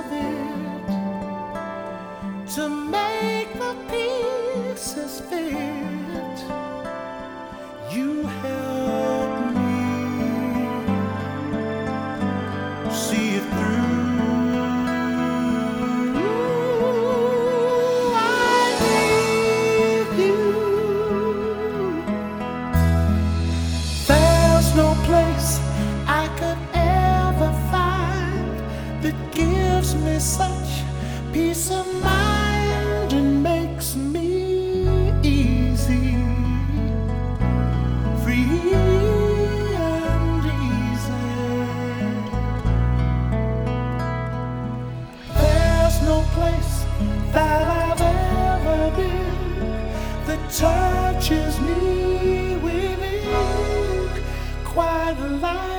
of it to make the pieces fit. You help me see it through. I need you. There's no place I could ever find that gives me such peace of mind and makes me easy, free and easy. There's no place that I've ever been that touches me within quite like